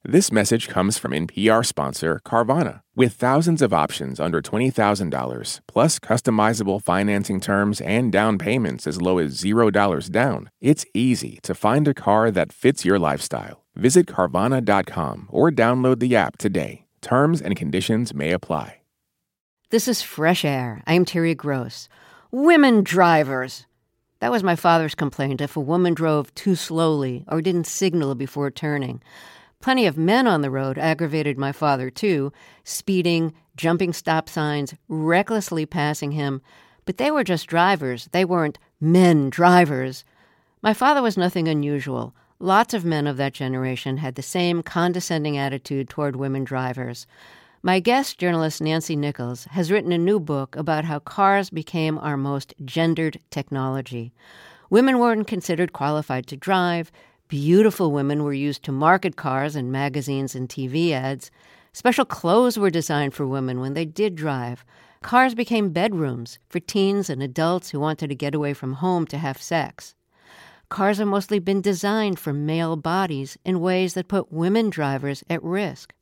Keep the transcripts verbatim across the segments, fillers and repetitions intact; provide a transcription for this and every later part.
This message comes from N P R sponsor Carvana. With thousands of options under twenty thousand dollars, plus customizable financing terms and down payments as low as zero dollars down, it's easy to find a car that fits your lifestyle. Visit Carvana dot com or download the app today. Terms and conditions may apply. This is Fresh Air. I'm Terry Gross. Women drivers. That was my father's complaint if a woman drove too slowly or didn't signal before turning. Plenty of men on the road aggravated my father, too, speeding, jumping stop signs, recklessly passing him. But they were just drivers. They weren't men drivers. My father was nothing unusual. Lots of men of that generation had the same condescending attitude toward women drivers. My guest, journalist Nancy Nichols, has written a new book about how cars became our most gendered technology. Women weren't considered qualified to drive. Beautiful women were used to market cars in magazines and T V ads. Special clothes were designed for women when they did drive. Cars became bedrooms for teens and adults who wanted to get away from home to have sex. Cars have mostly been designed for male bodies in ways that put women drivers at risk.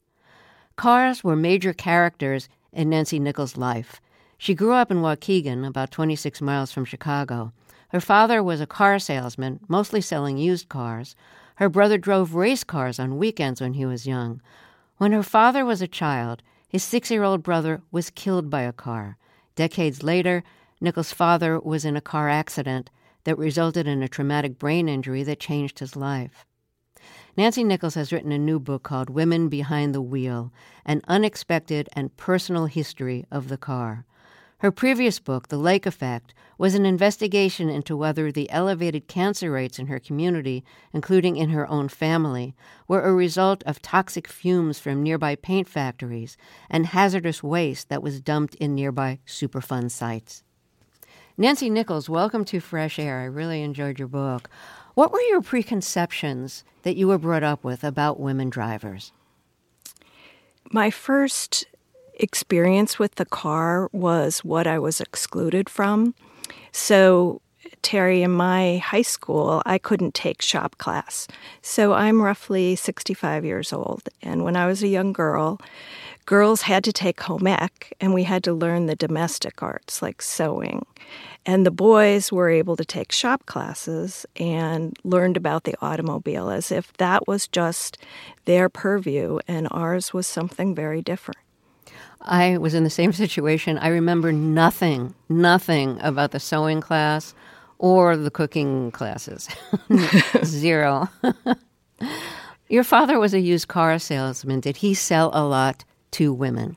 Cars were major characters in Nancy Nichols' life. She grew up in Waukegan, about twenty-six miles from Chicago. Her father was a car salesman, mostly selling used cars. Her brother drove race cars on weekends when he was young. When her father was a child, his six-year-old brother was killed by a car. Decades later, Nichols' father was in a car accident that resulted in a traumatic brain injury that changed his life. Nancy Nichols has written a new book called Women Behind the Wheel, an unexpected and personal history of the car. Her previous book, The Lake Effect, was an investigation into whether the elevated cancer rates in her community, including in her own family, were a result of toxic fumes from nearby paint factories and hazardous waste that was dumped in nearby Superfund sites. Nancy Nichols, welcome to Fresh Air. I really enjoyed your book. What were your preconceptions that you were brought up with about women drivers? My first experience with the car was what I was excluded from. So, Terry, in my high school, I couldn't take shop class. So I'm roughly sixty-five years old. And when I was a young girl, girls had to take home ec, and we had to learn the domestic arts like sewing. And the boys were able to take shop classes and learned about the automobile as if that was just their purview, and ours was something very different. I was in the same situation. I remember nothing, nothing about the sewing class or the cooking classes. Zero. Your father was a used car salesman. Did he sell a lot to women?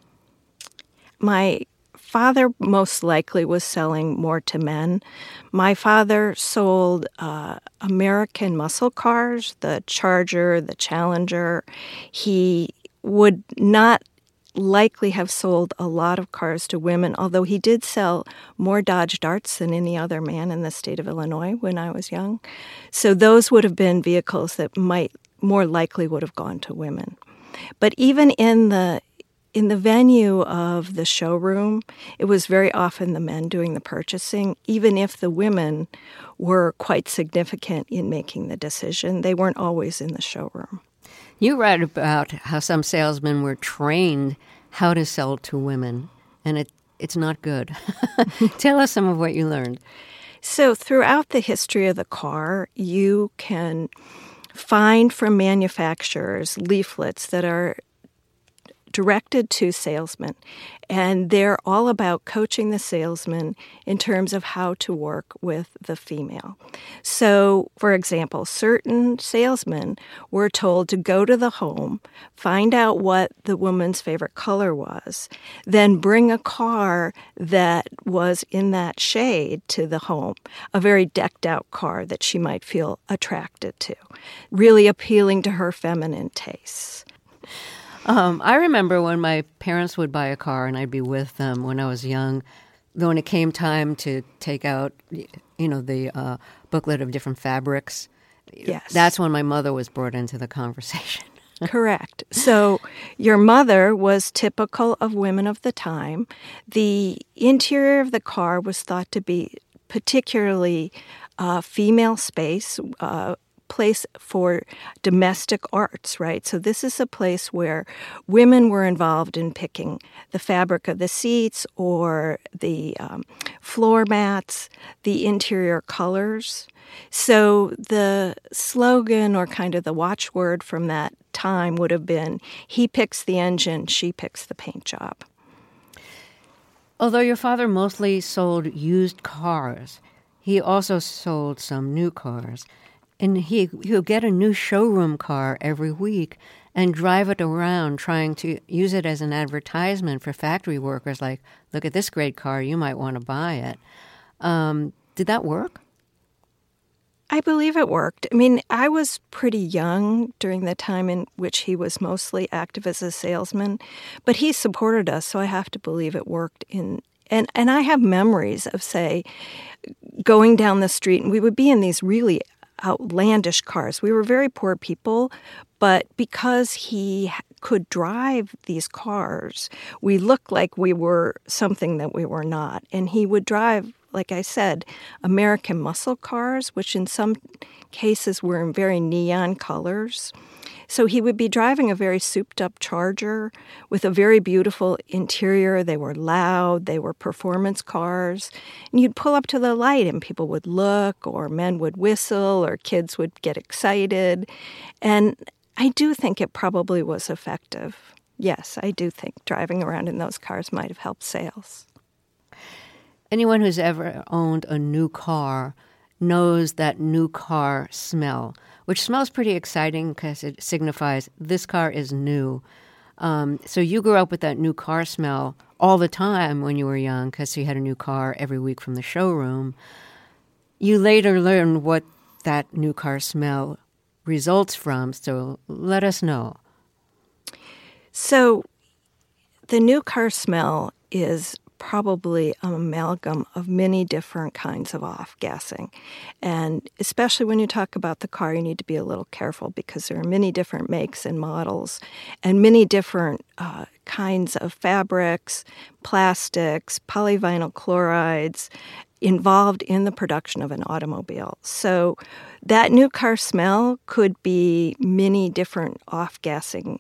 My father most likely was selling more to men. My father sold uh, American muscle cars, the Charger, the Challenger. He would not likely have sold a lot of cars to women, although he did sell more Dodge Darts than any other man in the state of Illinois when I was young. So those would have been vehicles that might more likely would have gone to women. But even in the in the venue of the showroom, it was very often the men doing the purchasing, even if the women were quite significant in making the decision. They weren't always in the showroom. You write about how some salesmen were trained how to sell to women, and it it's not good. Tell us some of what you learned. So throughout the history of the car, you can find from manufacturers leaflets that are directed to salesmen, and they're all about coaching the salesman in terms of how to work with the female. So, for example, certain salesmen were told to go to the home, find out what the woman's favorite color was, then bring a car that was in that shade to the home, a very decked out car that she might feel attracted to, really appealing to her feminine tastes. Um, I remember when my parents would buy a car and I'd be with them when I was young. When it came time to take out, you know, the uh, booklet of different fabrics, yes, that's when my mother was brought into the conversation. Correct. So your mother was typical of women of the time. The interior of the car was thought to be particularly uh, female space, uh, place for domestic arts, right? So this is a place where women were involved in picking the fabric of the seats or the um, floor mats, the interior colors. So the slogan or kind of the watchword from that time would have been, he picks the engine, she picks the paint job. Although your father mostly sold used cars, he also sold some new cars. And he, he'll get a new showroom car every week and drive it around trying to use it as an advertisement for factory workers, like, look at this great car, you might want to buy it. Um, did that work? I believe it worked. I mean, I was pretty young during the time in which he was mostly active as a salesman, but he supported us, so I have to believe it worked. In and, and I have memories of, say, going down the street, and we would be in these really outlandish cars. We were very poor people, but because he could drive these cars, we looked like we were something that we were not. And he would drive, like I said, American muscle cars, which in some cases were in very neon colors. So he would be driving a very souped-up Charger with a very beautiful interior. They were loud. They were performance cars. And you'd pull up to the light, and people would look, or men would whistle, or kids would get excited. And I do think it probably was effective. Yes, I do think driving around in those cars might have helped sales. Anyone who's ever owned a new car knows that new car smell, which smells pretty exciting because it signifies this car is new. Um, so you grew up with that new car smell all the time when you were young because you had a new car every week from the showroom. You later learned what that new car smell results from, so let us know. So the new car smell is probably an amalgam of many different kinds of off-gassing. And especially when you talk about the car, you need to be a little careful because there are many different makes and models and many different uh, kinds of fabrics, plastics, polyvinyl chlorides involved in the production of an automobile. So that new car smell could be many different off-gassing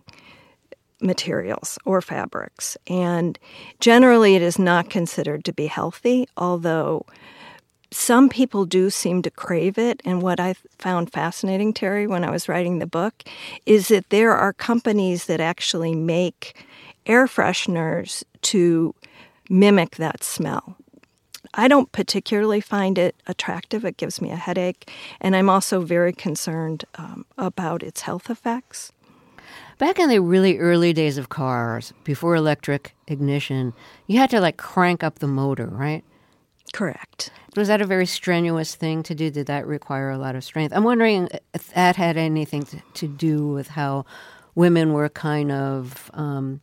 materials or fabrics. And generally it is not considered to be healthy, although some people do seem to crave it. And what I found fascinating, Terry, when I was writing the book, is that there are companies that actually make air fresheners to mimic that smell. I don't particularly find it attractive. It gives me a headache. And I'm also very concerned um, about its health effects. Back in the really early days of cars, before electric ignition, you had to like crank up the motor, right? Correct. Was that a very strenuous thing to do? Did that require a lot of strength? I'm wondering if that had anything to, to do with how women were kind of um,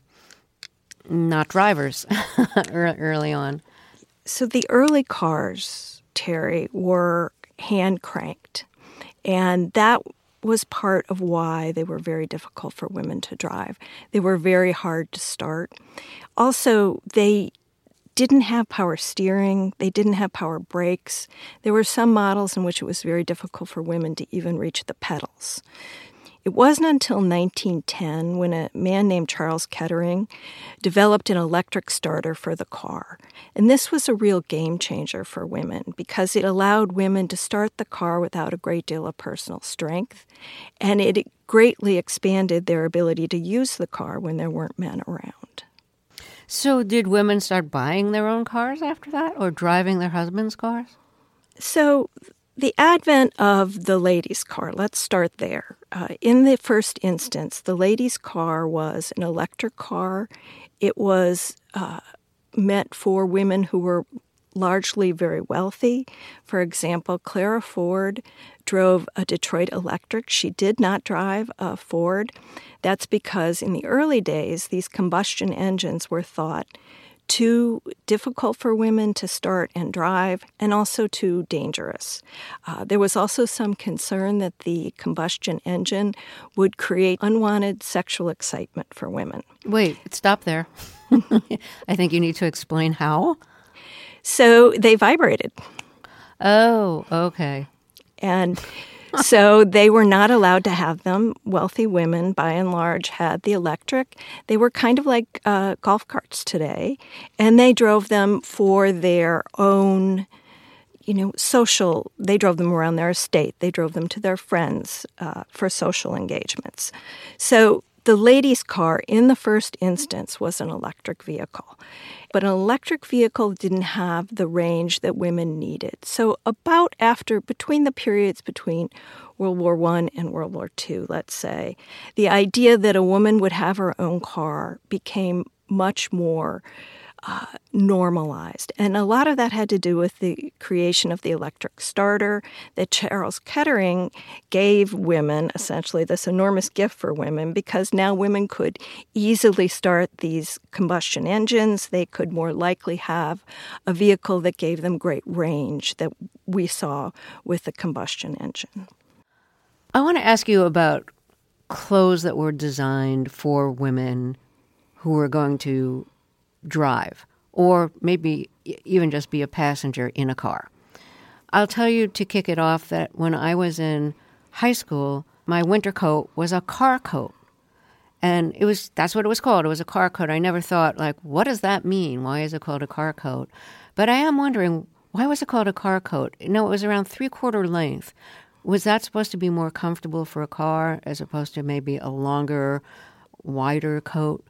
not drivers early on. So the early cars, Terry, were hand cranked, and that was part of why they were very difficult for women to drive. They were very hard to start. Also, they didn't have power steering. They didn't have power brakes. There were some models in which it was very difficult for women to even reach the pedals. It wasn't until nineteen ten when a man named Charles Kettering developed an electric starter for the car. And this was a real game changer for women because it allowed women to start the car without a great deal of personal strength. And it greatly expanded their ability to use the car when there weren't men around. So did women start buying their own cars after that or driving their husbands' cars? So the advent of the ladies' car, let's start there. Uh, in the first instance, the ladies' car was an electric car. It was uh, meant for women who were largely very wealthy. For example, Clara Ford drove a Detroit Electric. She did not drive a Ford. That's because in the early days, these combustion engines were thought too difficult for women to start and drive, and also too dangerous. Uh, there was also some concern that the combustion engine would create unwanted sexual excitement for women. Wait, stop there. I think you need to explain how. So they vibrated. Oh, okay. And So they were not allowed to have them. Wealthy women, by and large, had the electric. They were kind of like uh, golf carts today, and they drove them for their own, you know, social. They drove them around their estate. They drove them to their friends uh, for social engagements. So the ladies' car, in the first instance, was an electric vehicle. But an electric vehicle didn't have the range that women needed. So about after, between the periods between World War One and World War Two, let's say, the idea that a woman would have her own car became much more uh, normalized. And a lot of that had to do with the creation of the electric starter, that Charles Kettering gave women, essentially this enormous gift for women, because now women could easily start these combustion engines. They could more likely have a vehicle that gave them great range that we saw with the combustion engine. I want to ask you about clothes that were designed for women who were going to drive, or maybe even just be a passenger in a car. I'll tell you to kick it off that when I was in high school, my winter coat was a car coat. And it was that's what it was called. It was a car coat. I never thought, like, what does that mean? Why is it called a car coat? But I am wondering, why was it called a car coat? No, it was around three-quarter length. Was that supposed to be more comfortable for a car as opposed to maybe a longer, wider coat?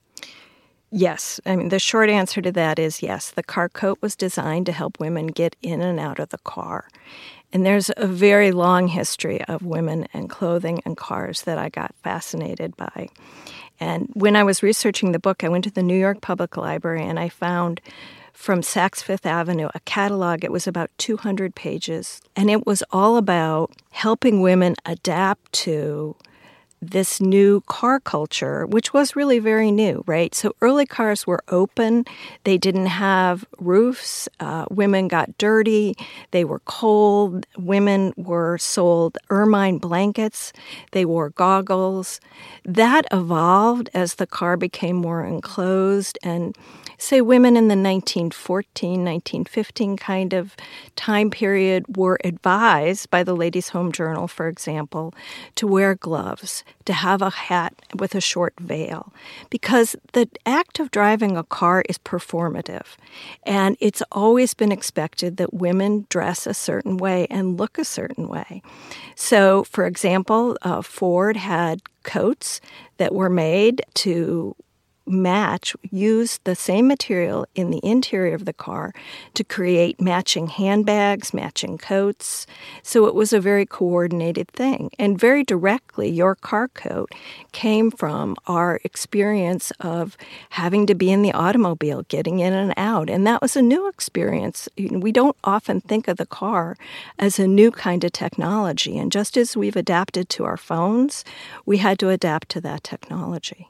Yes. I mean, the short answer to that is yes. The car coat was designed to help women get in and out of the car. And there's a very long history of women and clothing and cars that I got fascinated by. And when I was researching the book, I went to the New York Public Library and I found from Saks Fifth Avenue a catalog. It was about two hundred pages. And it was all about helping women adapt to this new car culture, which was really very new, right? So early cars were open. They didn't have roofs. Uh, women got dirty. They were cold. Women were sold ermine blankets. They wore goggles. That evolved as the car became more enclosed. And say women in the nineteen fourteen, nineteen fifteen kind of time period were advised by the Ladies' Home Journal, for example, to wear gloves, to have a hat with a short veil, because the act of driving a car is performative. And it's always been expected that women dress a certain way and look a certain way. So, for example, uh, Ford had coats that were made to match, use the same material in the interior of the car to create matching handbags, matching coats. So it was a very coordinated thing. And very directly, your car coat came from our experience of having to be in the automobile, getting in and out. And that was a new experience. We don't often think of the car as a new kind of technology. And just as we've adapted to our phones, we had to adapt to that technology.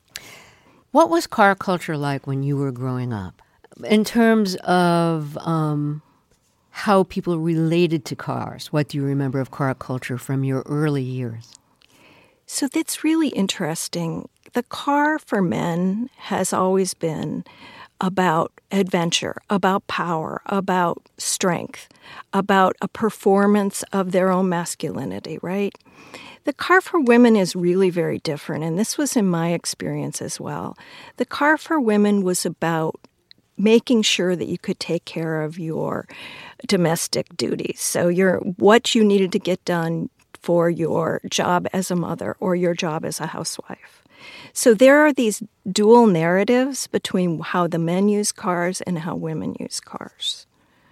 What was car culture like when you were growing up in terms of um, how people related to cars? What do you remember of car culture from your early years? So that's really interesting. The car for men has always been about adventure, about power, about strength, about a performance of their own masculinity, right? The car for women is really very different, and this was in my experience as well. The car for women was about making sure that you could take care of your domestic duties. So your what you needed to get done for your job as a mother or your job as a housewife. So there are these dual narratives between how the men use cars and how women use cars.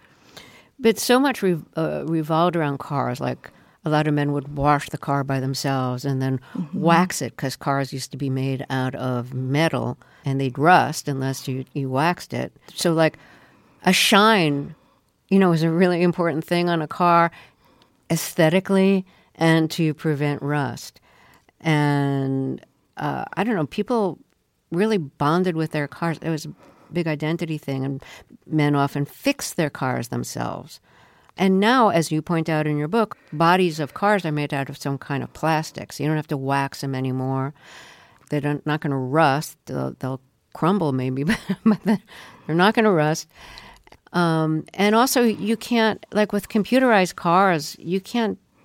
But so much re- uh, revolved around cars, like a lot of men would wash the car by themselves and then mm-hmm. wax it, because cars used to be made out of metal and they'd rust unless you, you waxed it. So like a shine, you know, is a really important thing on a car aesthetically and to prevent rust. And uh, I don't know, people really bonded with their cars. It was a big identity thing, and men often fix their cars themselves. And now, as you point out in your book, bodies of cars are made out of some kind of plastic, so you don't have to wax them anymore. They're not going to rust. They'll, they'll crumble maybe, but they're not going to rust. Um, and also, you can't, like with computerized cars, you can't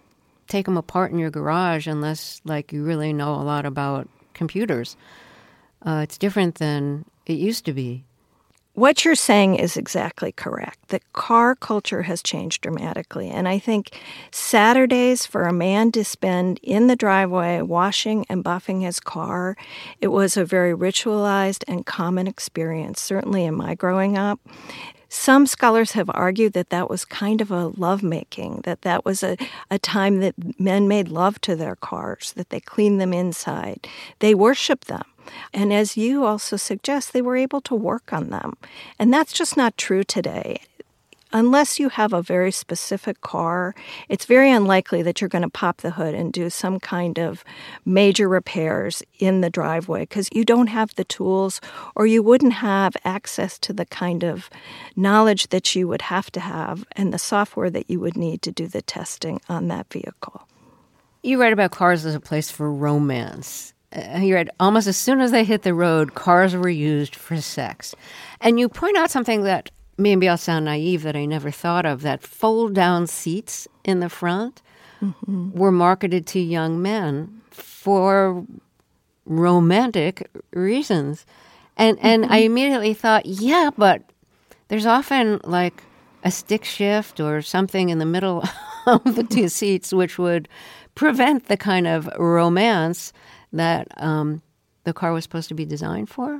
take them apart in your garage unless, like, you really know a lot about computers. Uh, it's different than it used to be. What you're saying is exactly correct. The car culture has changed dramatically. And I think Saturdays for a man to spend in the driveway washing and buffing his car, it was a very ritualized and common experience, certainly in my growing up. Some scholars have argued that that was kind of a lovemaking, that that was a, a time that men made love to their cars, that they cleaned them inside. They worshiped them. And as you also suggest, they were able to work on them. And that's just not true today. Unless you have a very specific car, it's very unlikely that you're going to pop the hood and do some kind of major repairs in the driveway because you don't have the tools or you wouldn't have access to the kind of knowledge that you would have to have and the software that you would need to do the testing on that vehicle. You write about cars as a place for romance. Uh, you read, almost as soon as they hit the road, cars were used for sex. And you point out something that maybe I'll sound naive that I never thought of, that fold-down seats in the front mm-hmm. were marketed to young men for romantic reasons. And and mm-hmm. I immediately thought, yeah, but there's often like a stick shift or something in the middle of the two seats which would prevent the kind of romance that um, the car was supposed to be designed for?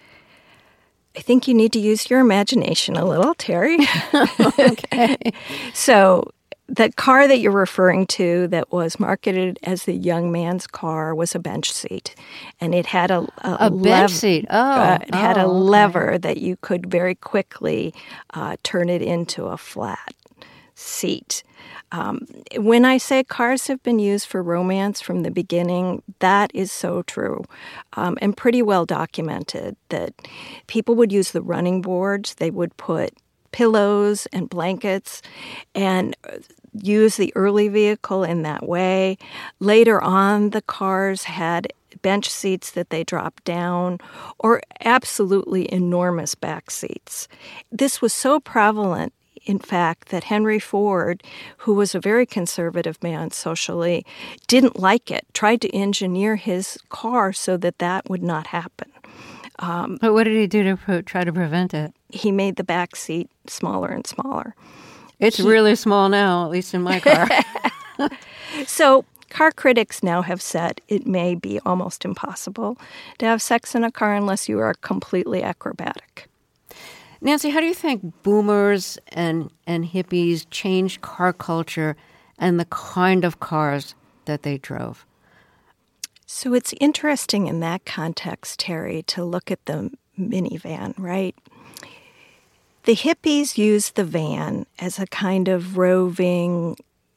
I think you need to use your imagination a little, Terry. Okay. So the car that you're referring to that was marketed as the young man's car was a bench seat. And it had a... A, a bench lev- seat? Oh. Uh, it oh, had a okay. lever that you could very quickly uh, turn it into a flat seat. Um, when I say cars have been used for romance from the beginning, that is so true um, and pretty well documented that people would use the running boards. They would put pillows and blankets and use the early vehicle in that way. Later on, the cars had bench seats that they dropped down or absolutely enormous back seats. This was so prevalent, in fact, that Henry Ford, who was a very conservative man socially, didn't like it, tried to engineer his car so that that would not happen. Um, but what did he do to pro- try to prevent it? He made the back seat smaller and smaller. It's he, really small now, at least in my car. So car critics now have said it may be almost impossible to have sex in a car unless you are completely acrobatic. Nancy, how do you think boomers and, and hippies changed car culture and the kind of cars that they drove? So it's interesting in that context, Terry, to look at the minivan, right? The hippies used the van as a kind of roving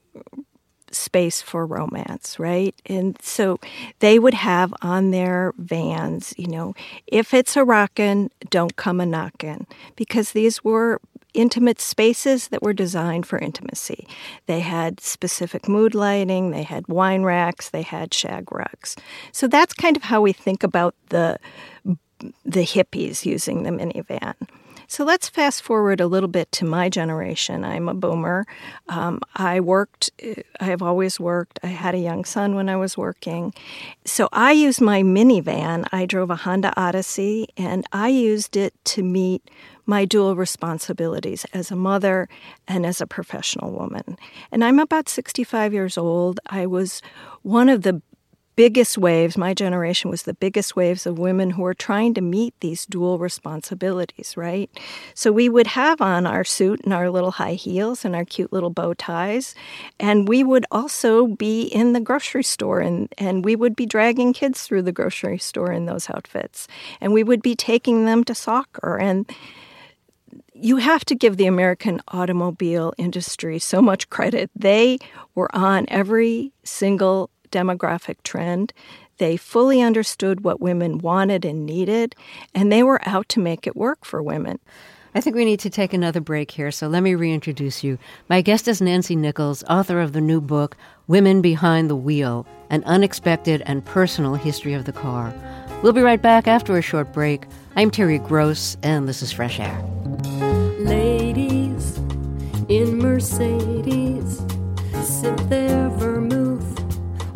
space for romance, right? And so they would have on their vans, you know, if it's a rockin', don't come a knockin', because these were intimate spaces that were designed for intimacy. They had specific mood lighting, they had wine racks, they had shag rugs. So that's kind of how we think about the the hippies using the minivan. So let's fast forward a little bit to my generation. I'm a boomer. Um, I worked, I have always worked. I had a young son when I was working. So I used my minivan. I drove a Honda Odyssey, and I used it to meet my dual responsibilities as a mother and as a professional woman. And I'm about sixty-five years old. I was one of the biggest waves, my generation was the biggest waves of women who were trying to meet these dual responsibilities, right? So we would have on our suit and our little high heels and our cute little bow ties, and we would also be in the grocery store, and, and we would be dragging kids through the grocery store in those outfits, and we would be taking them to soccer. And you have to give the American automobile industry so much credit. They were on every single demographic trend. They fully understood what women wanted and needed, and they were out to make it work for women. I think we need to take another break here, so let me reintroduce you. My guest is Nancy Nichols, author of the new book, Women Behind the Wheel, An Unexpected and Personal History of the Car. We'll be right back after a short break. I'm Terry Gross, and this is Fresh Air. Ladies in Mercedes sip their vermouth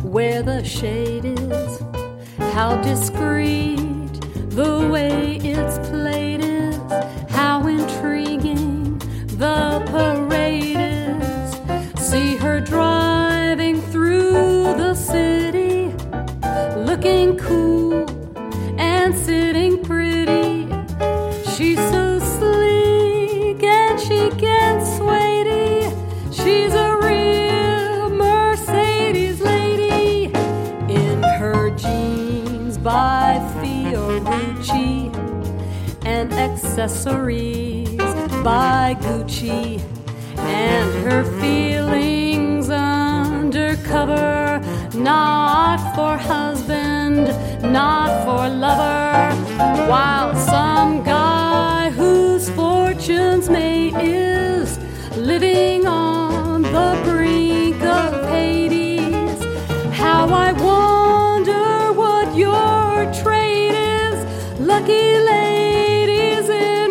where the shade is, how discreet the way it's played is, how intriguing the parade is. See her driving through the city, looking cool and sitting pretty. She's so sleek and she gets weighty. She's a real Mercedes lady. In her jeans by Fiorucci and accessories by Gucci, and her feelings undercover, not for husband, not for lover, while some guy whose fortune's mate is living on the brink of Hades. How I wonder what your trade is, lucky ladies in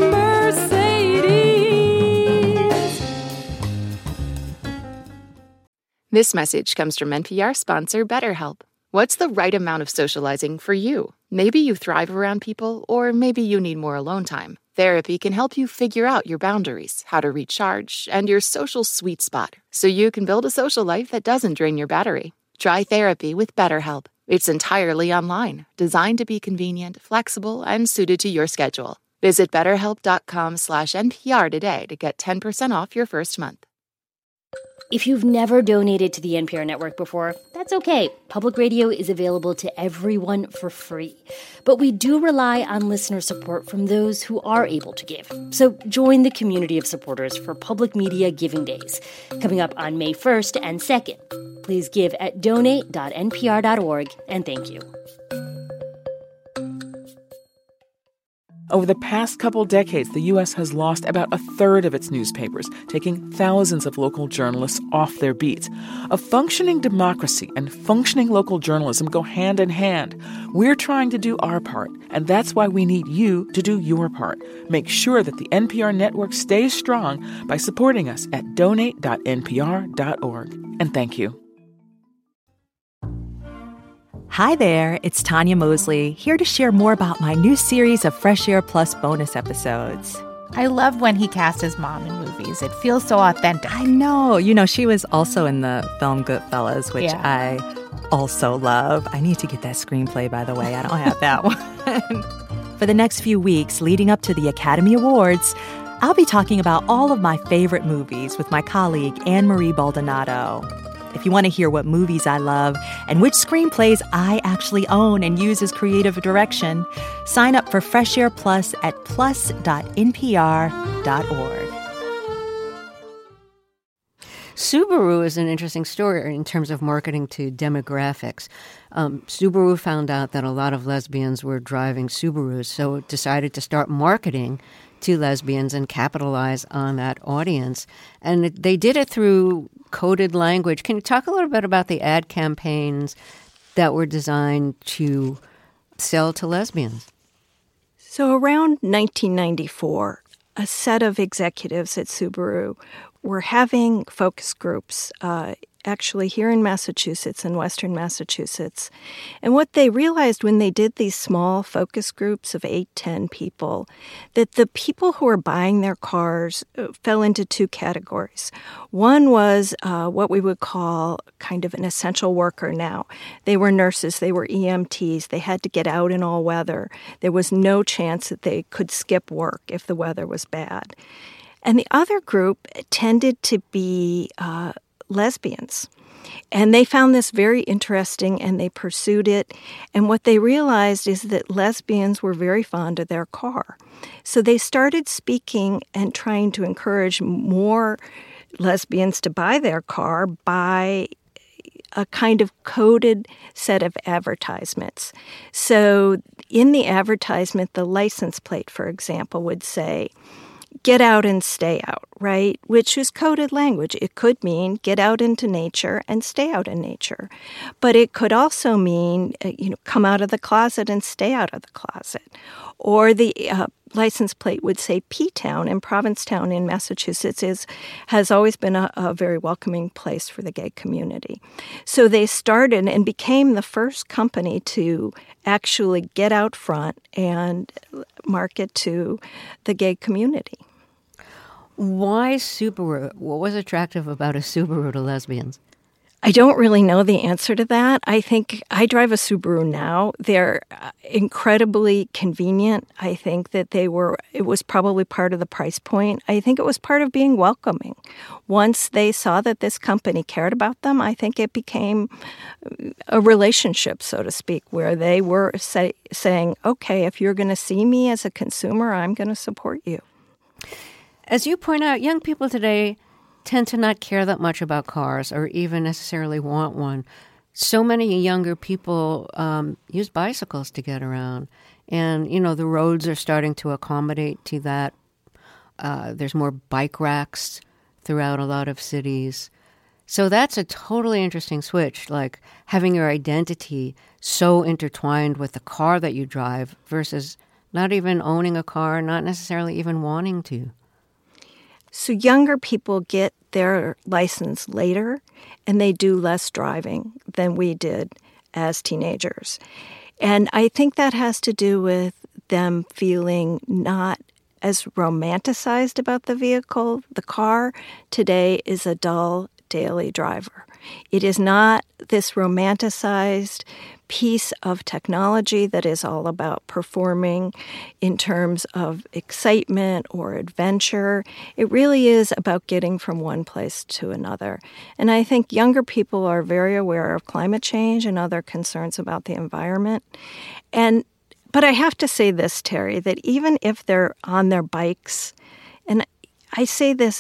Mercedes. This message comes from N P R sponsor BetterHelp. What's the right amount of socializing for you? Maybe you thrive around people, or maybe you need more alone time. Therapy can help you figure out your boundaries, how to recharge, and your social sweet spot, so you can build a social life that doesn't drain your battery. Try therapy with BetterHelp. It's entirely online, designed to be convenient, flexible, and suited to your schedule. Visit betterhelp.com slash NPR today to get ten percent off your first month. If you've never donated to the N P R network before, that's okay. Public radio is available to everyone for free. But we do rely on listener support from those who are able to give. So join the community of supporters for Public Media Giving Days, coming up on May first and second. Please give at donate dot N P R dot org, and thank you. Over the past couple decades, the U S has lost about a third of its newspapers, taking thousands of local journalists off their beats. A functioning democracy and functioning local journalism go hand in hand. We're trying to do our part, and that's why we need you to do your part. Make sure that the N P R network stays strong by supporting us at donate dot N P R dot org. And thank you. Hi there, it's Tanya Mosley, here to share more about my new series of Fresh Air Plus bonus episodes. I love when he cast his mom in movies. It feels so authentic. I know. You know, she was also in the film Goodfellas, which yeah. I also love. I need to get that screenplay, by the way. I don't have that one. For the next few weeks leading up to the Academy Awards, I'll be talking about all of my favorite movies with my colleague Anne-Marie Baldonado. If you want to hear what movies I love and which screenplays I actually own and use as creative direction, sign up for Fresh Air Plus at plus dot N P R dot org. Subaru is an interesting story in terms of marketing to demographics. Um, Subaru found out that a lot of lesbians were driving Subarus, so it decided to start marketing to lesbians and capitalize on that audience. And it, they did it through coded language. Can you talk a little bit about the ad campaigns that were designed to sell to lesbians? So around nineteen ninety-four, a set of executives at Subaru were having focus groups uh, actually here in Massachusetts, in Western Massachusetts. And what they realized when they did these small focus groups of eight, ten people, that the people who were buying their cars fell into two categories. One was uh, what we would call kind of an essential worker now. They were nurses, they were E M Ts, they had to get out in all weather. There was no chance that they could skip work if the weather was bad. And the other group tended to be uh, lesbians. And they found this very interesting and they pursued it. And what they realized is that lesbians were very fond of their car. So they started speaking and trying to encourage more lesbians to buy their car by a kind of coded set of advertisements. So in the advertisement, the license plate, for example, would say, get out and stay out, right? Which is coded language. It could mean get out into nature and stay out in nature. But it could also mean, you know, come out of the closet and stay out of the closet. Or the uh, license plate would say P-Town, and Provincetown in Massachusetts is has always been a, a very welcoming place for the gay community. So they started and became the first company to actually get out front and market to the gay community. Why Subaru? What was attractive about a Subaru to lesbians? I don't really know the answer to that. I think I drive a Subaru now. They're incredibly convenient. I think that they were, it was probably part of the price point. I think it was part of being welcoming. Once they saw that this company cared about them, I think it became a relationship, so to speak, where they were say, saying, okay, if you're going to see me as a consumer, I'm going to support you. As you point out, young people today tend to not care that much about cars or even necessarily want one. So many younger people um, use bicycles to get around. And, you know, the roads are starting to accommodate to that. Uh, there's more bike racks throughout a lot of cities. So that's a totally interesting switch, like having your identity so intertwined with the car that you drive versus not even owning a car, not necessarily even wanting to. So younger people get their license later, and they do less driving than we did as teenagers. And I think that has to do with them feeling not as romanticized about the vehicle. The car today is a dull daily driver. It is not this romanticized piece of technology that is all about performing in terms of excitement or adventure. It really is about getting from one place to another. And I think younger people are very aware of climate change and other concerns about the environment. And but I have to say this, Terry, that even if they're on their bikes, and I say this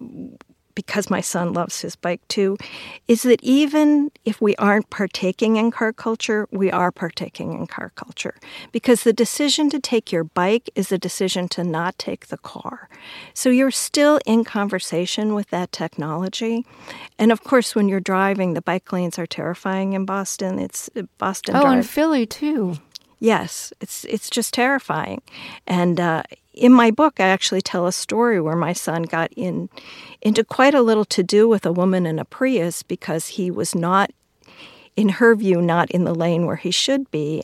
because my son loves his bike too, is that even if we aren't partaking in car culture, we are partaking in car culture. Because the decision to take your bike is a decision to not take the car. So you're still in conversation with that technology. And of course, when you're driving, the bike lanes are terrifying in Boston. It's Boston Oh, Drive. and Philly too. Yes, it's it's just terrifying. And uh, in my book, I actually tell a story where my son got in into quite a little to-do with a woman in a Prius because he was not, in her view, not in the lane where he should be.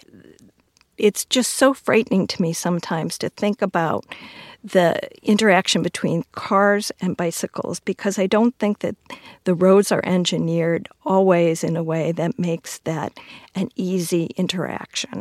It's just so frightening to me sometimes to think about the interaction between cars and bicycles, because I don't think that the roads are engineered always in a way that makes that an easy interaction.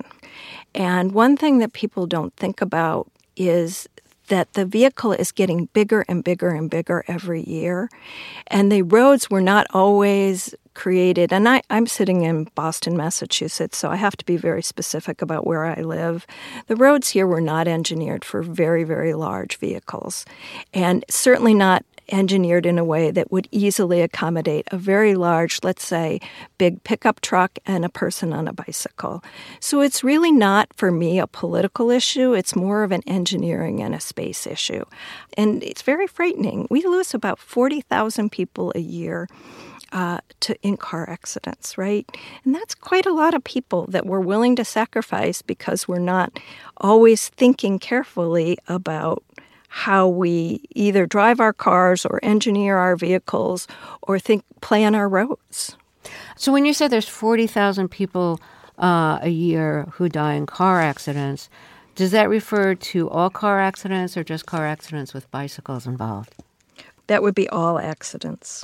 And one thing that people don't think about is that the vehicle is getting bigger and bigger and bigger every year. And the roads were not always created. And I, I'm sitting in Boston, Massachusetts, so I have to be very specific about where I live. The roads here were not engineered for very, very large vehicles, and certainly not engineered in a way that would easily accommodate a very large, let's say, big pickup truck and a person on a bicycle. So it's really not, for me, a political issue. It's more of an engineering and a space issue. And it's very frightening. We lose about forty thousand people a year Uh, to in car accidents, right? And that's quite a lot of people that we're willing to sacrifice because we're not always thinking carefully about how we either drive our cars or engineer our vehicles or think plan our roads. So when you say there's forty thousand people uh, a year who die in car accidents, does that refer to all car accidents or just car accidents with bicycles involved? That would be all accidents.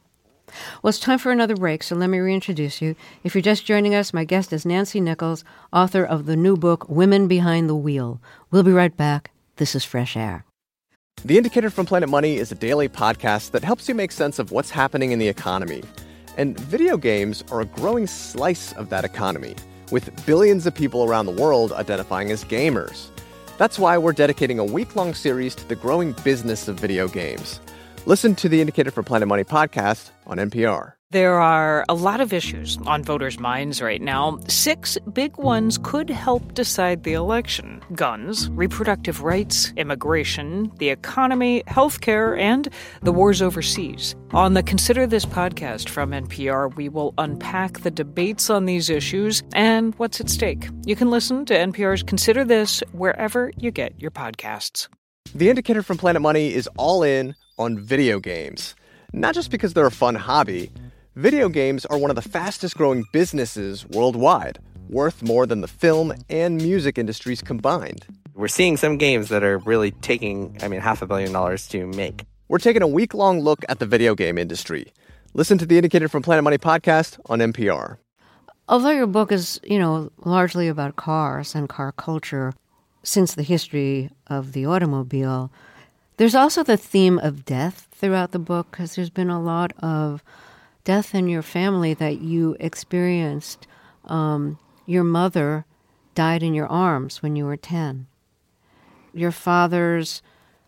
Well, it's time for another break, so let me reintroduce you. If you're just joining us, my guest is Nancy Nichols, author of the new book, Women Behind the Wheel. We'll be right back. This is Fresh Air. The Indicator from Planet Money is a daily podcast that helps you make sense of what's happening in the economy. And video games are a growing slice of that economy, with billions of people around the world identifying as gamers. That's why we're dedicating a week-long series to the growing business of video games. Listen to the Indicator from Planet Money podcast on N P R. There are a lot of issues on voters' minds right now. Six big ones could help decide the election: guns, reproductive rights, immigration, the economy, healthcare, and the wars overseas. On the Consider This podcast from N P R, we will unpack the debates on these issues and what's at stake. You can listen to N P R's Consider This wherever you get your podcasts. The Indicator from Planet Money is all in on video games. Not just because they're a fun hobby. Video games are one of the fastest growing businesses worldwide, worth more than the film and music industries combined. We're seeing some games that are really taking, I mean, half a billion dollars to make. We're taking a week-long look at the video game industry. Listen to the Indicator from Planet Money podcast on N P R. Although your book is, you know, largely about cars and car culture since the history of the automobile, there's also the theme of death throughout the book, because there's been a lot of death in your family that you experienced. Um, your mother died in your arms when you were ten. Your father's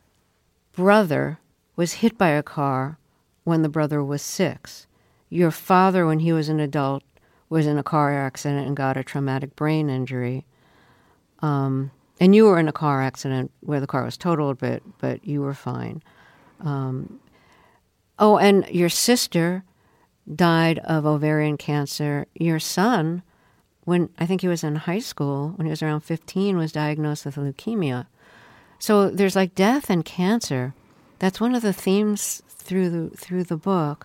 brother was hit by a car when the brother was six. Your father, when he was an adult, was in a car accident and got a traumatic brain injury. Um, and you were in a car accident where the car was totaled, but, but you were fine. Um, oh, and your sister died of ovarian cancer. Your son, when I think he was in high school, when he was around fifteen, was diagnosed with leukemia. So there's like death and cancer. That's one of the themes through the through the book.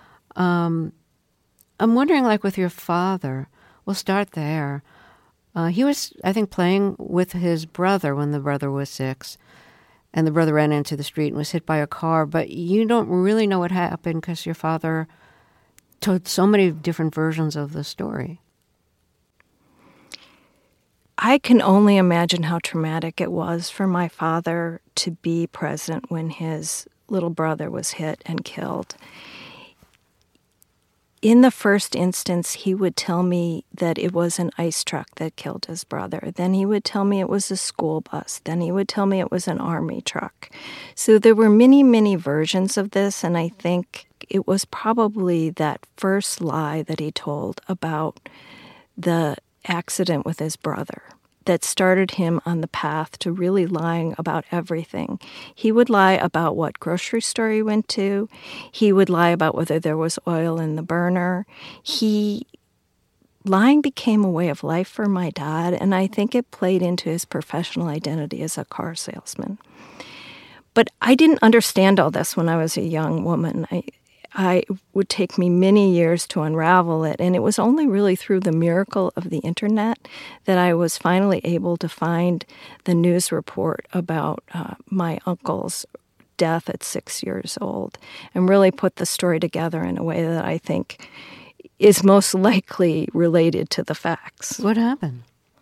Um, I'm wondering, like with your father, we'll start there. Uh, he was, I think, playing with his brother when the brother was six, and the brother ran into the street and was hit by a car. But you don't really know what happened because your father told so many different versions of the story. I can only imagine how traumatic it was for my father to be present when his little brother was hit and killed. In the first instance, he would tell me that it was an ice truck that killed his brother. Then he would tell me it was a school bus. Then he would tell me it was an army truck. So there were many, many versions of this, and I think it was probably that first lie that he told about the accident with his brother that started him on the path to really lying about everything. He would lie about what grocery store he went to. He would lie about whether there was oil in the burner. He lying became a way of life for my dad, and I think it played into his professional identity as a car salesman. But I didn't understand all this when I was a young woman. I I would take me many years to unravel it, and it was only really through the miracle of the internet that I was finally able to find the news report about uh, my uncle's death at six years old and really put the story together in a way that I think is most likely related to the facts. What happened?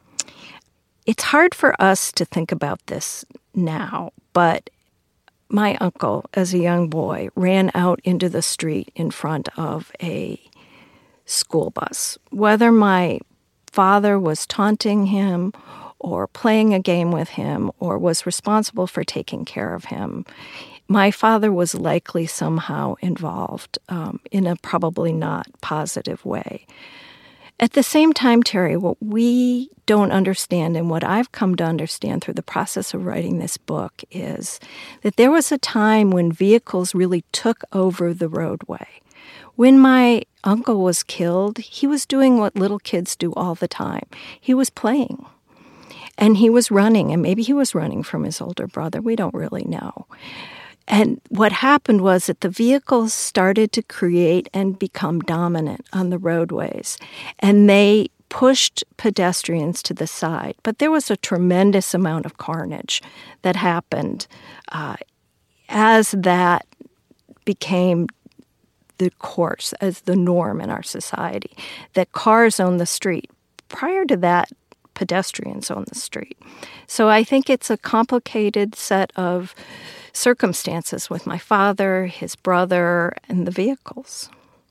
It's hard for us to think about this now, but my uncle, as a young boy, ran out into the street in front of a school bus. Whether my father was taunting him or playing a game with him or was responsible for taking care of him, my father was likely somehow involved um, in a probably not positive way. At the same time, Terry, what we don't understand and what I've come to understand through the process of writing this book is that there was a time when vehicles really took over the roadway. When my uncle was killed, he was doing what little kids do all the time. He was playing. And he was running, and maybe he was running from his older brother. We don't really know. And what happened was that the vehicles started to create and become dominant on the roadways, and they pushed pedestrians to the side. But there was a tremendous amount of carnage that happened uh, as that became the course, as the norm in our society, that cars own the street. Prior to that, pedestrians own the street. So I think it's a complicated set of circumstances with my father, his brother, and the vehicles.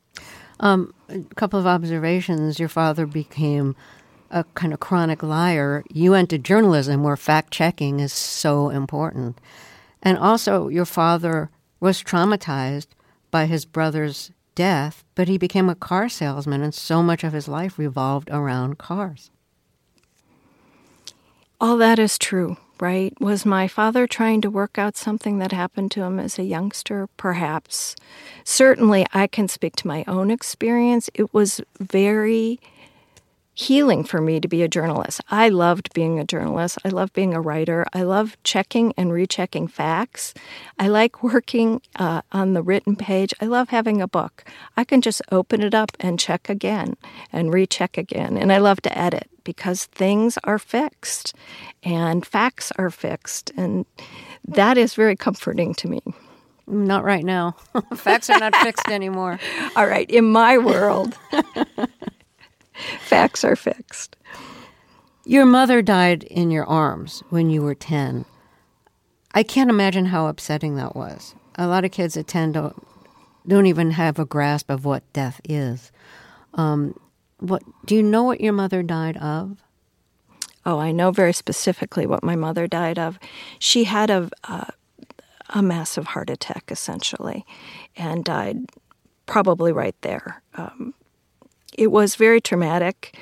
Um, a couple of observations. Your father became a kind of chronic liar. You entered journalism where fact-checking is so important. And also, your father was traumatized by his brother's death, but he became a car salesman, and so much of his life revolved around cars. All that is true, right? Was my father trying to work out something that happened to him as a youngster? Perhaps. Certainly, I can speak to my own experience. It was very healing for me to be a journalist. I loved being a journalist. I love being a writer. I love checking and rechecking facts. I like working uh, on the written page. I love having a book. I can just open it up and check again and recheck again. And I love to edit because things are fixed and facts are fixed. And that is very comforting to me. Not right now. Facts are not fixed anymore. All right. In my world, facts are fixed. Your mother died in your arms when you were ten. I can't imagine how upsetting that was. A lot of kids at ten don't, don't even have a grasp of what death is. Um, what do you know what your mother died of? Oh, I know very specifically what my mother died of. She had a, a, a massive heart attack, essentially, and died probably right there. Um, It was very traumatic.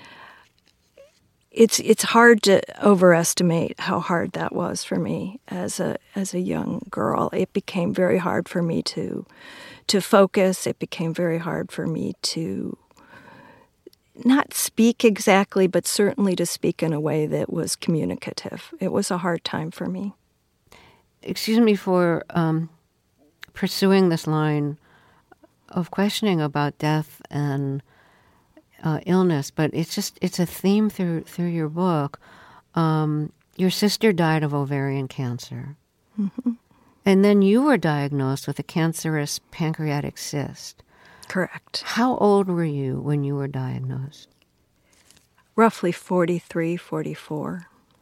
It's it's hard to overestimate how hard that was for me as a as a young girl. It became very hard for me to to focus. It became very hard for me to not speak exactly, but certainly to speak in a way that was communicative. It was a hard time for me. Excuse me for um, pursuing this line of questioning about death and Uh, illness, but it's just, it's a theme through through your book. Um, your sister died of ovarian cancer. Mm-hmm. And then you were diagnosed with a cancerous pancreatic cyst. Correct. How old were you when you were diagnosed? Roughly forty-three, forty-four.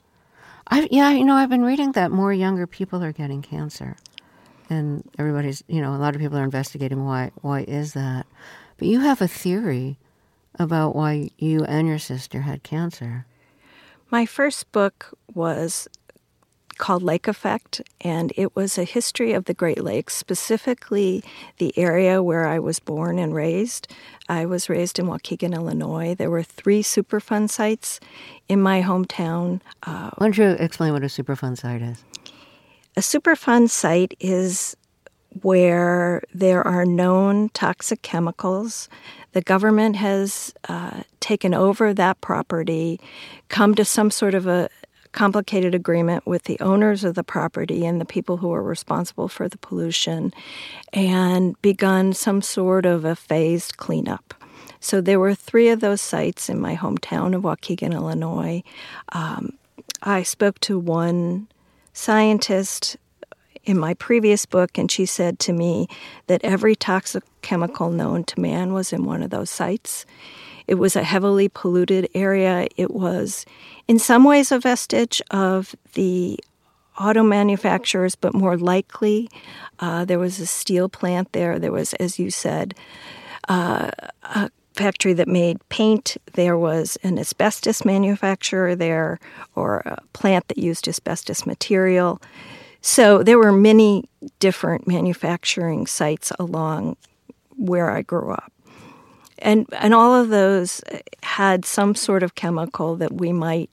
I, yeah, you know, I've been reading that more younger people are getting cancer. And everybody's, you know, a lot of people are investigating why, why is that. But you have a theory about why you and your sister had cancer. My first book was called Lake Effect, and it was a history of the Great Lakes, specifically the area where I was born and raised. I was raised in Waukegan, Illinois. There were three Superfund sites in my hometown. Uh, Why don't you explain what a Superfund site is? A Superfund site is where there are known toxic chemicals. The government has uh, taken over that property, come to some sort of a complicated agreement with the owners of the property and the people who are responsible for the pollution, and begun some sort of a phased cleanup. So there were three of those sites in my hometown of Waukegan, Illinois. Um, I spoke to one scientist in my previous book, and she said to me that every toxic chemical known to man was in one of those sites. It was a heavily polluted area. It was, in some ways, a vestige of the auto manufacturers, but more likely uh, there was a steel plant there. There was, as you said, uh, a factory that made paint. There was an asbestos manufacturer there, or a plant that used asbestos material. So there were many different manufacturing sites along where I grew up. And and all of those had some sort of chemical that we might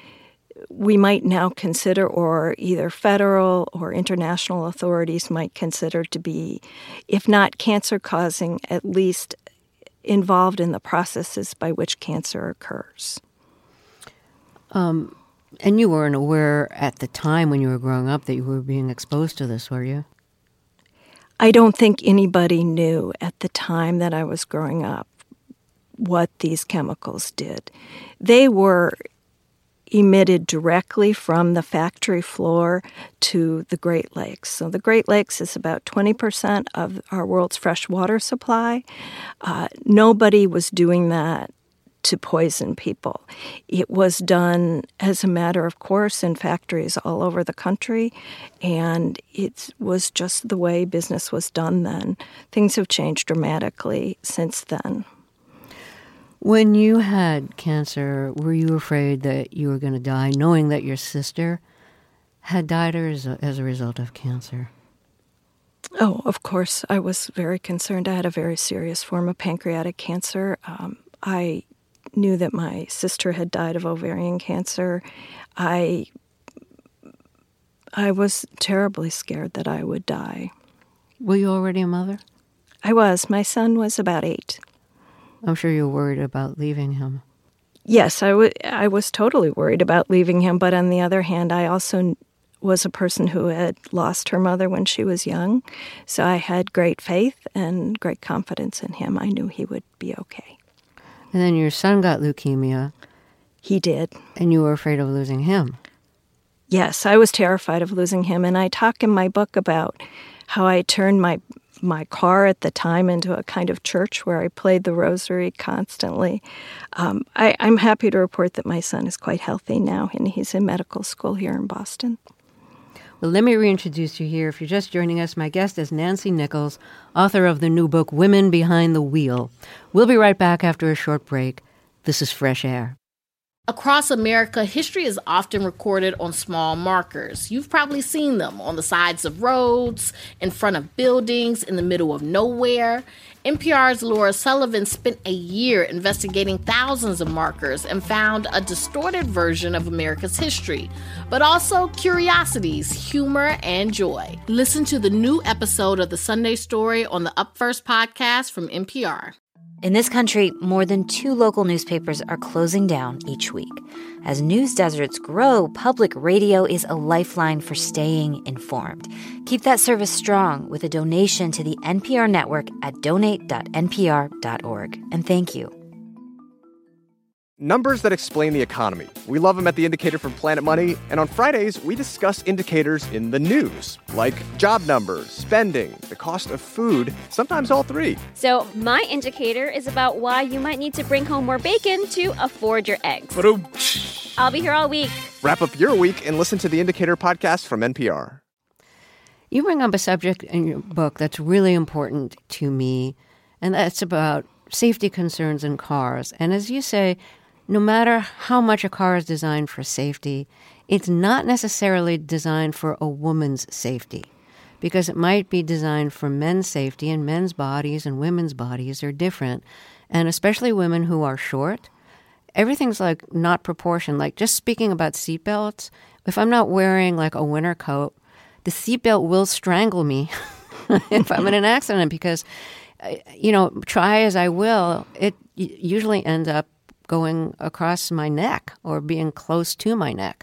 we might now consider, or either federal or international authorities might consider to be, if not cancer-causing, at least involved in the processes by which cancer occurs. Um. And you weren't aware at the time when you were growing up that you were being exposed to this, were you? I don't think anybody knew at the time that I was growing up what these chemicals did. They were emitted directly from the factory floor to the Great Lakes. So the Great Lakes is about twenty percent of our world's fresh water supply. Uh, nobody was doing that to poison people. It was done as a matter of course in factories all over the country, and it was just the way business was done then. Things have changed dramatically since then. When you had cancer, were you afraid that you were going to die, knowing that your sister had died as a, as a result of cancer? Oh, of course. I was very concerned. I had a very serious form of pancreatic cancer. Um, I knew that my sister had died of ovarian cancer. I I was terribly scared that I would die. Were you already a mother? I was. My son was about eight. I'm sure you were worried about leaving him. Yes, I, w- I was totally worried about leaving him. But on the other hand, I also was a person who had lost her mother when she was young. So I had great faith and great confidence in him. I knew he would be okay. And then your son got leukemia. He did. And you were afraid of losing him. Yes, I was terrified of losing him. And I talk in my book about how I turned my my car at the time into a kind of church where I played the rosary constantly. Um, I, I'm happy to report that my son is quite healthy now, and he's in medical school here in Boston. Well, let me reintroduce you here. If you're just joining us, my guest is Nancy Nichols, author of the new book, Women Behind the Wheel. We'll be right back after a short break. This is Fresh Air. Across America, history is often recorded on small markers. You've probably seen them on the sides of roads, in front of buildings, in the middle of nowhere. N P R's Laura Sullivan spent a year investigating thousands of markers and found a distorted version of America's history, but also curiosities, humor, and joy. Listen to the new episode of The Sunday Story on the Up First podcast from N P R. In this country, more than two local newspapers are closing down each week. As news deserts grow, public radio is a lifeline for staying informed. Keep that service strong with a donation to the N P R network at donate dot n p r dot org. And thank you. Numbers that explain the economy. We love them at The Indicator from Planet Money, and on Fridays, we discuss indicators in the news, like job numbers, spending, the cost of food, sometimes all three. So my indicator is about why you might need to bring home more bacon to afford your eggs. I'll be here all week. Wrap up your week and listen to The Indicator podcast from N P R. You bring up a subject in your book that's really important to me, and that's about safety concerns in cars. And as you say, no matter how much a car is designed for safety, it's not necessarily designed for a woman's safety, because it might be designed for men's safety, and men's bodies and women's bodies are different. And especially women who are short, everything's like not proportioned. Like just speaking about seatbelts, if I'm not wearing like a winter coat, the seatbelt will strangle me if I'm in an accident, because, you know, try as I will, it usually ends up going across my neck or being close to my neck.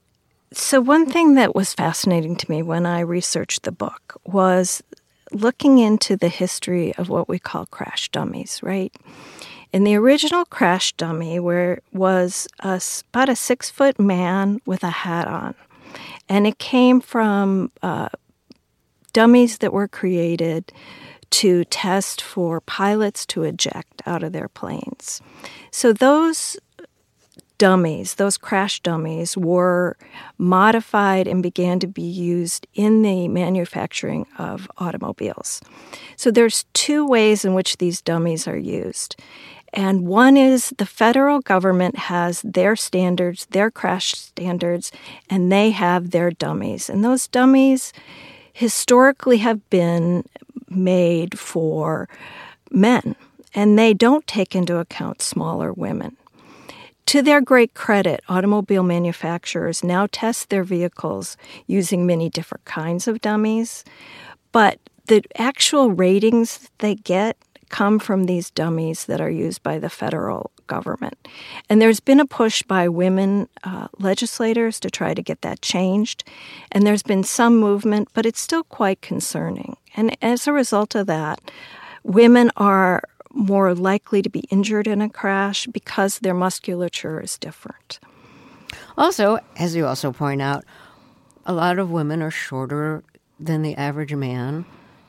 So one thing that was fascinating to me when I researched the book was looking into the history of what we call crash dummies, right? In the original crash dummy, where was a, about a six-foot man with a hat on, and it came from uh, dummies that were created to test for pilots to eject out of their planes. So those dummies, those crash dummies, were modified and began to be used in the manufacturing of automobiles. So there's two ways in which these dummies are used. And one is the federal government has their standards, their crash standards, and they have their dummies. And those dummies historically have been made for men, and they don't take into account smaller women. To their great credit, automobile manufacturers now test their vehicles using many different kinds of dummies, but the actual ratings they get come from these dummies that are used by the federal government. And there's been a push by women uh, legislators to try to get that changed. And there's been some movement, but it's still quite concerning. And as a result of that, women are more likely to be injured in a crash because their musculature is different. Also, as you also point out, a lot of women are shorter than the average man.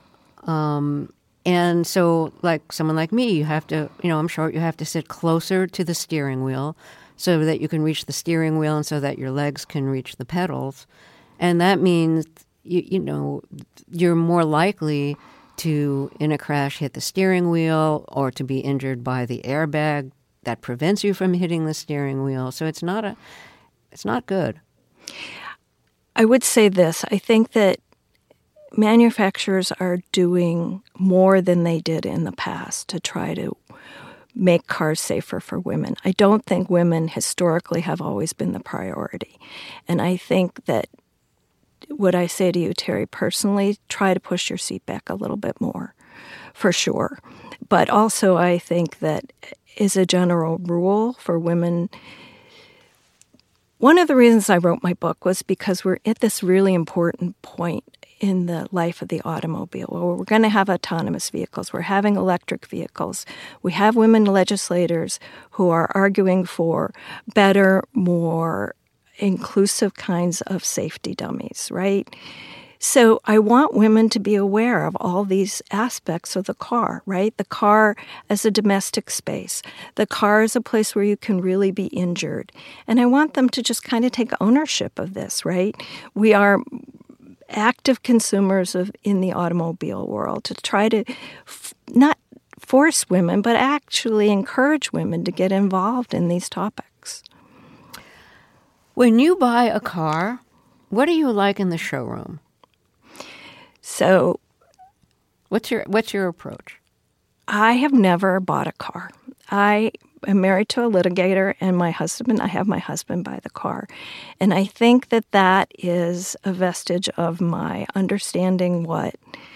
Um, and so, like someone like me, you have to, you know, I'm short, you have to sit closer to the steering wheel so that you can reach the steering wheel and so that your legs can reach the pedals. And that means, you, you know, you're more likely to, in a crash, hit the steering wheel or to be injured by the airbag that prevents you from hitting the steering wheel. So it's not a, it's not good. I would say this. I think that manufacturers are doing more than they did in the past to try to make cars safer for women. I don't think women historically have always been the priority. And I think that what I say to you, Terry, personally, try to push your seat back a little bit more, for sure. But also I think that as a general rule for women, one of the reasons I wrote my book was because we're at this really important point in the life of the automobile, where we're going to have autonomous vehicles. We're having electric vehicles. We have women legislators who are arguing for better, more inclusive kinds of safety dummies, right? So I want women to be aware of all these aspects of the car, right? The car as a domestic space. The car is a place where you can really be injured. And I want them to just kind of take ownership of this, right? We are active consumers of in the automobile world to try to f- not force women, but actually encourage women to get involved in these topics. When you buy a car, what do you like in the showroom? So, what's your what's your approach? I have never bought a car. I am married to a litigator, and my husband, I have my husband buy the car. And I think that that is a vestige of my understanding what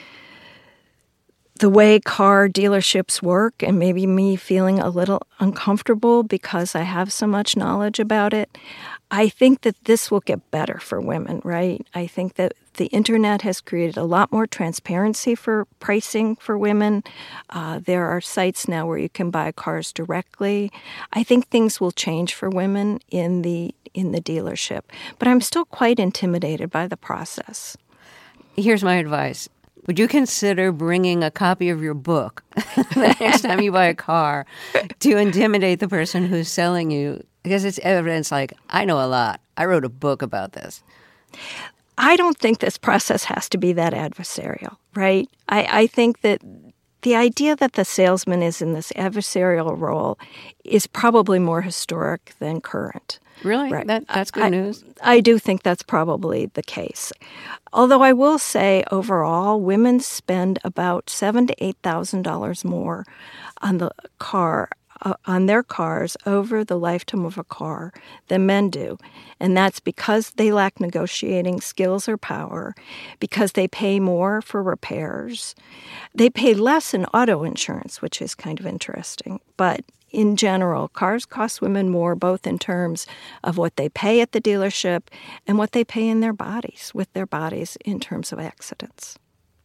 the way car dealerships work, and maybe me feeling a little uncomfortable because I have so much knowledge about it. I think that this will get better for women, right? I think that the internet has created a lot more transparency for pricing for women. Uh, there are sites now where you can buy cars directly. I think things will change for women in the in the dealership, but I'm still quite intimidated by the process. Here's my advice. Would you consider bringing a copy of your book the next time you buy a car to intimidate the person who's selling you? Because it's evidence like, I know a lot. I wrote a book about this. I don't think this process has to be that adversarial, right? I, I think that the idea that the salesman is in this adversarial role is probably more historic than current. Really? Right. That, that's good I, news? I do think that's probably the case. Although I will say, overall, women spend about seven thousand to eight thousand dollars more on the car, uh, on their cars over the lifetime of a car than men do. And that's because they lack negotiating skills or power, because they pay more for repairs. They pay less in auto insurance, which is kind of interesting. But in general, cars cost women more, both in terms of what they pay at the dealership and what they pay in their bodies, with their bodies in terms of accidents.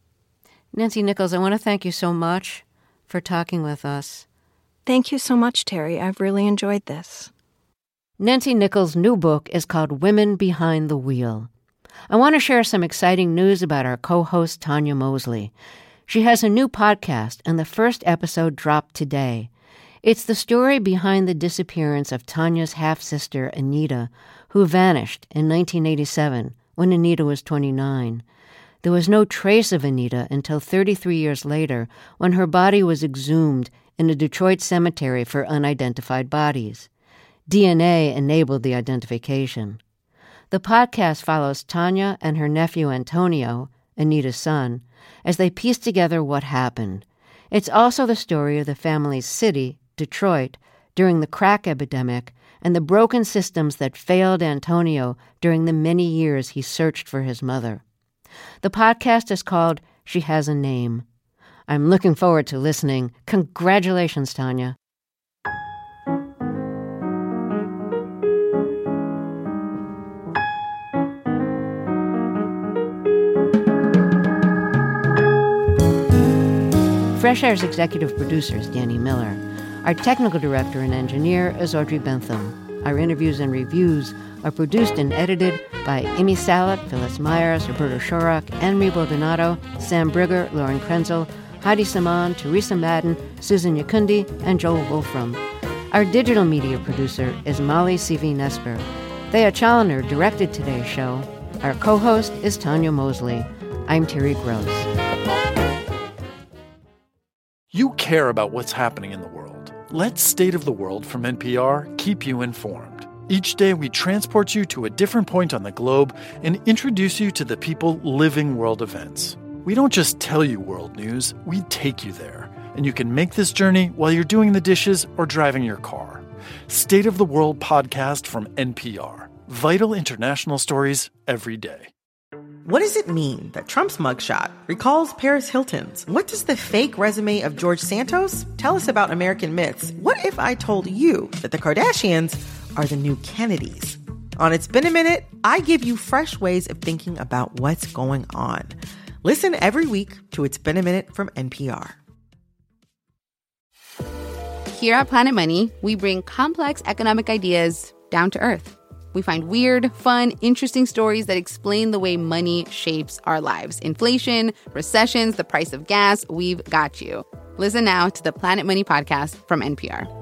Nancy Nichols, I want to thank you so much for talking with us. Thank you so much, Terry. I've really enjoyed this. Nancy Nichols' new book is called Women Behind the Wheel. I want to share some exciting news about our co-host, Tanya Mosley. She has a new podcast, and the first episode dropped today. It's the story behind the disappearance of Tanya's half-sister, Anita, who vanished in nineteen eighty-seven when Anita was twenty-nine. There was no trace of Anita until thirty-three years later when her body was exhumed in a Detroit cemetery for unidentified bodies. D N A enabled the identification. The podcast follows Tanya and her nephew Antonio, Anita's son, as they piece together what happened. It's also the story of the family's city, Detroit, during the crack epidemic and the broken systems that failed Antonio during the many years he searched for his mother. The podcast is called She Has a Name. I'm looking forward to listening. Congratulations, Tanya. Fresh Air's executive producer is Danny Miller. Our technical director and engineer is Audrey Bentham. Our interviews and reviews are produced and edited by Amy Salat, Phyllis Myers, Roberto Shorak, Anne-Marie Baldonado, Sam Brigger, Lauren Krenzel, Heidi Saman, Teresa Madden, Susan Yakundi, and Joel Wolfram. Our digital media producer is Molly C V Nesper. Thea Challoner directed today's show. Our co-host is Tanya Mosley. I'm Terry Gross. You care about what's happening in the world. Let State of the World from N P R keep you informed. Each day, we transport you to a different point on the globe and introduce you to the people living world events. We don't just tell you world news, we take you there. And you can make this journey while you're doing the dishes or driving your car. State of the World podcast from N P R. Vital international stories every day. What does it mean that Trump's mugshot recalls Paris Hilton's? What does the fake resume of George Santos tell us about American myths? What if I told you that the Kardashians are the new Kennedys? On It's Been a Minute, I give you fresh ways of thinking about what's going on. Listen every week to It's Been a Minute from N P R. Here at Planet Money, we bring complex economic ideas down to earth. We find weird, fun, interesting stories that explain the way money shapes our lives. Inflation, recessions, the price of gas, we've got you. Listen now to the Planet Money podcast from N P R.